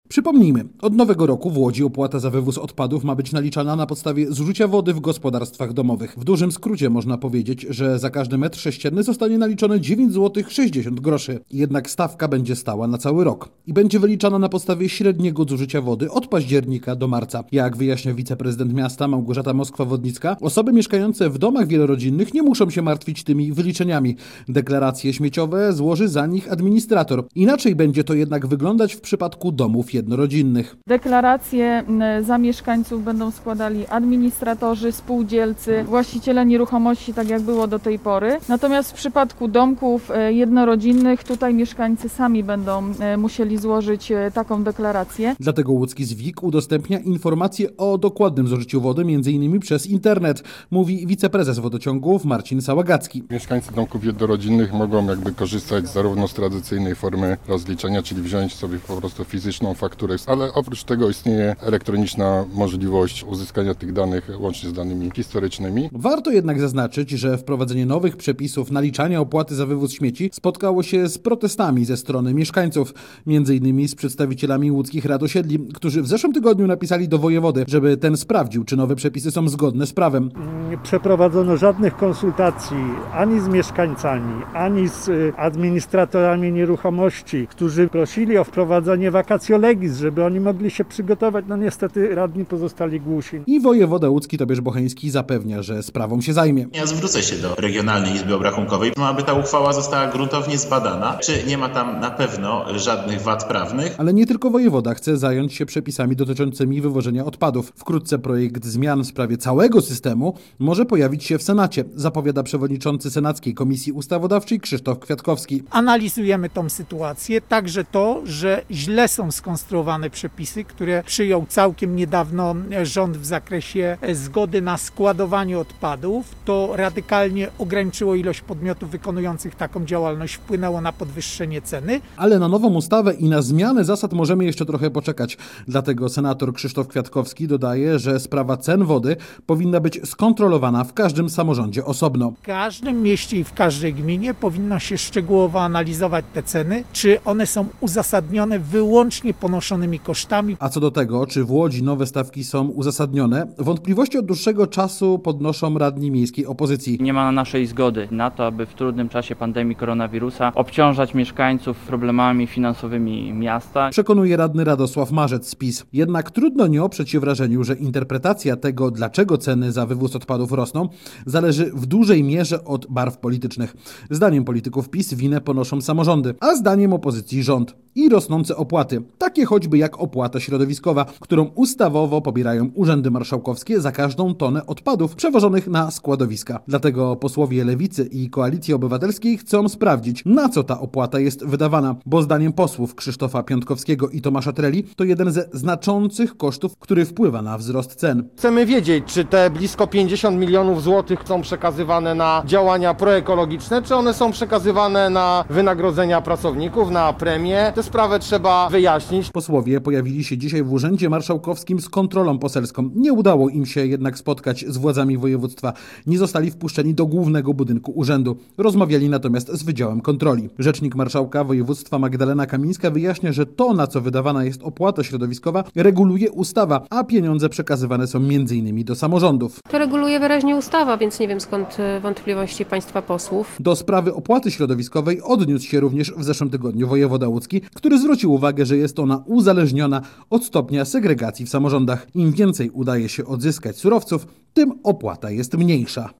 Przypomnijmy, od nowego roku w Łodzi opłata za wywóz odpadów ma być naliczana na podstawie zużycia wody w gospodarstwach domowych. W dużym skrócie można powiedzieć, że za każdy metr sześcienny zostanie naliczone 9,60 zł. Jednak stawka będzie stała na cały rok i będzie wyliczana na podstawie średniego zużycia wody od października do marca. Jak wyjaśnia wiceprezydent miasta Małgorzata Moskwa-Wodnicka, osoby mieszkające w domach wielorodzinnych nie muszą się martwić tymi wyliczeniami. Deklaracje śmieciowe złoży za nich administrator. Inaczej będzie to jednak wyglądać w przypadku domów jednorodzinnych. Deklaracje za mieszkańców będą składali administratorzy, spółdzielcy, właściciele nieruchomości, tak jak było do tej pory. Natomiast w przypadku domków jednorodzinnych tutaj mieszkańcy sami będą musieli złożyć taką deklarację. Dlatego łódzki ZWIK udostępnia informacje o dokładnym zużyciu wody m.in. przez internet, mówi wiceprezes wodociągów Marcin Sałagacki. Mieszkańcy domków jednorodzinnych mogą korzystać zarówno z tradycyjnej formy rozliczenia, czyli wziąć sobie po prostu fizyczną fakturę, ale oprócz tego istnieje elektroniczna możliwość uzyskania tych danych łącznie z danymi historycznymi. Warto jednak zaznaczyć, że wprowadzenie nowych przepisów naliczania opłaty za wywóz śmieci spotkało się z protestami ze strony mieszkańców, m.in. z przedstawicielami łódzkich rad osiedli, którzy w zeszłym tygodniu napisali do wojewody, żeby ten sprawdził, czy nowe przepisy są zgodne z prawem. Nie przeprowadzono żadnych konsultacji ani z mieszkańcami, ani z administratorami nieruchomości, którzy prosili o wprowadzenie vacatio legis, żeby oni mogli się przygotować. No niestety radni pozostali głusi. I wojewoda łódzki Tobiasz Bocheński zapewnia, że sprawą się zajmie. Ja zwrócę się do Regionalnej Izby Obrachunkowej, aby ta uchwała została gruntownie zbadana, czy nie ma tam na pewno żadnych wad prawnych. Ale nie tylko wojewoda chce zająć się przepisami dotyczącymi wywożenia odpadów. Wkrótce projekt zmian w sprawie całego systemu może pojawić się w Senacie, zapowiada przewodniczący Senackiej Komisji Ustawodawczej Krzysztof Kwiatkowski. Analizujemy tą sytuację, także to, że źle są skonstruowane przepisy, które przyjął całkiem niedawno rząd w zakresie zgody na składowanie odpadów. To radykalnie ograniczyło ilość podmiotów wykonujących taką działalność, wpłynęło na podwyższenie ceny. Ale na nową ustawę i na zmianę zasad możemy jeszcze trochę poczekać. Dlatego senator Krzysztof Kwiatkowski dodaje, że sprawa cen wody powinna być skontrolowana w każdym samorządzie osobno. W każdym mieście i w każdej gminie powinno się szczegółowo analizować te ceny, czy one są uzasadnione wyłącznie ponoszonymi kosztami. A co do tego, czy w Łodzi nowe stawki są uzasadnione, wątpliwości od dłuższego czasu podnoszą radni miejskiej opozycji. Nie ma naszej zgody na to, aby w trudnym czasie pandemii koronawirusa obciążać mieszkańców problemami finansowymi miasta. Przekonuje radny Radosław Marzec z PiS. Jednak trudno nie oprzeć się wrażeniu, że interpretacja tego, dlaczego ceny za wywóz odpadów rosną, zależy w dużej mierze od barw politycznych. Zdaniem polityków PiS winę ponoszą samorządy, a zdaniem opozycji rząd. I rosnące opłaty, takie choćby jak opłata środowiskowa, którą ustawowo pobierają urzędy marszałkowskie za każdą tonę odpadów przewożonych na składowiska. Dlatego posłowie Lewicy i Koalicji Obywatelskiej chcą sprawdzić, na co ta opłata jest wydawana, bo zdaniem posłów Krzysztofa Piątkowskiego i Tomasza Treli to jeden ze znaczących kosztów, który wpływa na wzrost cen. Chcemy wiedzieć, czy te blisko 50 milionów złotych są przekazywane na działania proekologiczne, czy one są przekazywane na wynagrodzenia pracowników, na premie. Tę sprawę trzeba wyjaśnić. Posłowie pojawili się dzisiaj w Urzędzie Marszałkowskim z kontrolą poselską. Nie udało im się jednak spotkać z władzami województwa. Nie zostali wpuszczeni do głównego budynku urzędu. Rozmawiali natomiast z Wydziałem Kontroli. Rzecznik marszałka województwa Magdalena Kamińska wyjaśnia, że to, na co wydawana jest opłata środowiskowa, reguluje ustawa, a pieniądze przekazywane są m.in. do samorządów. To reguluje wyraźnie ustawa, więc nie wiem skąd wątpliwości państwa posłów. Do sprawy opłaty środowiskowej odniósł się również w zeszłym tygodniu wojewoda łódzki, który zwrócił uwagę, że jest ona uzależniona od stopnia segregacji w samorządach. Im więcej udaje się odzyskać surowców, tym opłata jest mniejsza.